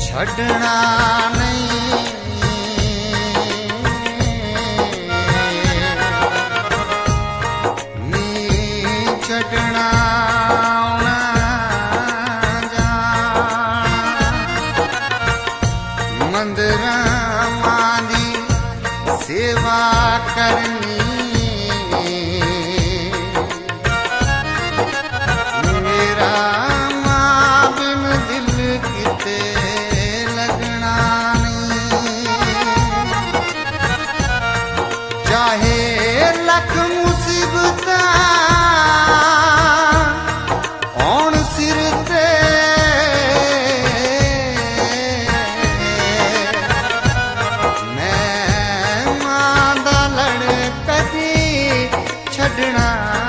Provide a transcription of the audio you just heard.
छड़ना नहीं नी छड़ना मंदिरा मादी सेवा करनी मेरा मां बिन दिल किते लगना नहीं चाहे लख मुसीबत औण सिर ते मैं मां दा लड़ कदी छड़ना